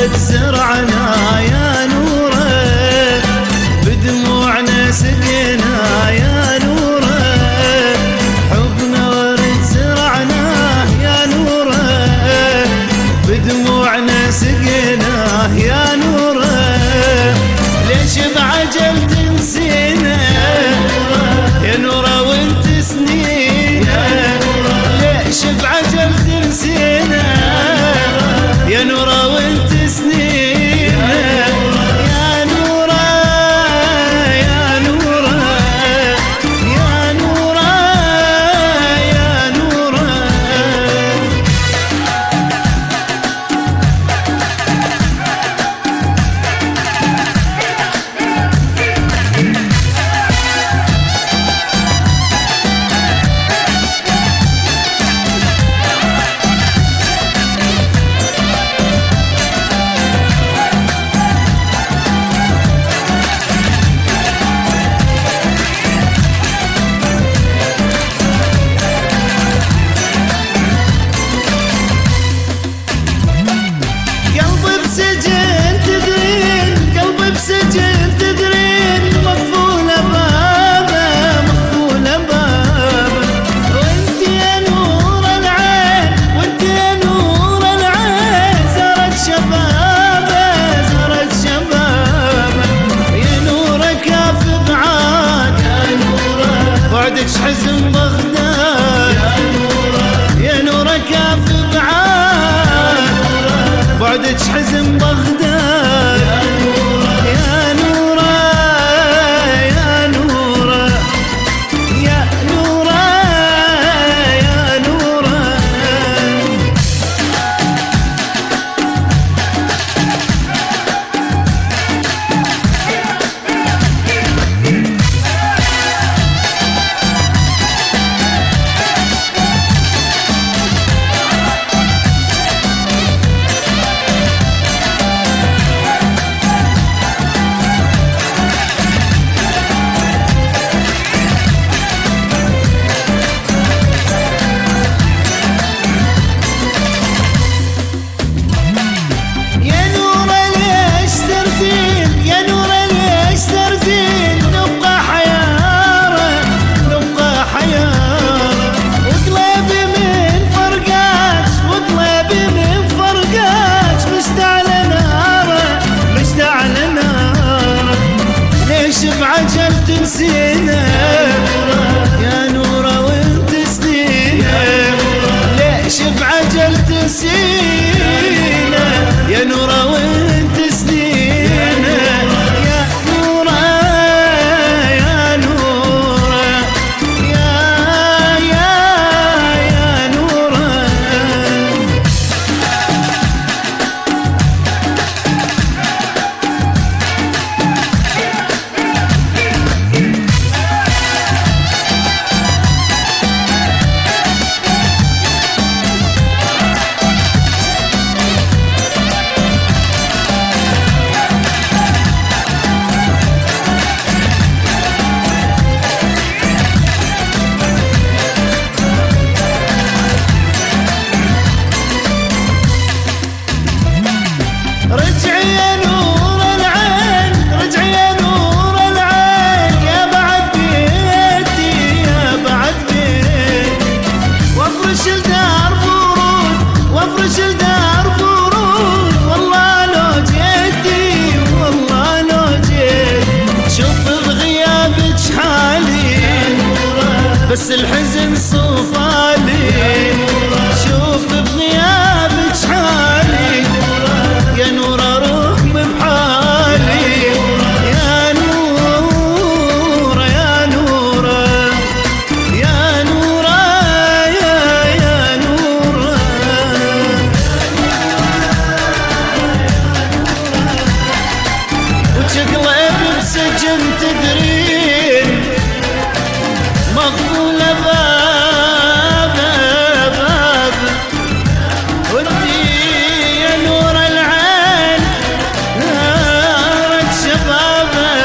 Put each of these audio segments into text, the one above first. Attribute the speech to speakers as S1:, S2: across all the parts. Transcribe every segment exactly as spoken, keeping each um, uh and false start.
S1: ورد زرعنا يا نوره، بدموعنا سقينا يا نوره، حبنا ورد زرعناه يا نوره، بدموعنا سقيناه يا نوره، ليش بعجل تنسينا يا نوره وانت سنينا، ليش بعجل تنسينا يا نوره وانت سنينا، يا نوره يا نوره يا نوره يا نوره. حزن بغداد يا نوره، يا نوره كاف بعاد، بعدك حزن بغداد يا نوره، يا نوره يا نوره يا نوره. بعجل تنسينا يا نوره وانت سنينا، ليش بعجل تنسينا يا نوره وانت سنينا، يا نوره يا نوره يا يا يا نوره. رجعي يا نور العين، رجعي يا نور العين، يا بعد بيتي يا بعد بيتي، وافرش الدار برود وافرش الدار برود، والله لو جيتي والله لو جيت، شوف بغيابك حالي بس الحزن صوفالي، شوف بغيابك حالي يا نوره روح بحالي، يا نوره يا نوره يا نوره يا يا نوره. وتقلب بسجن تدرين مغفوله باب باب، ودي يا نور العين نارك شبابه،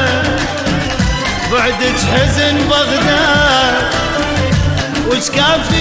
S1: بعدك حزن بغداد وش كافي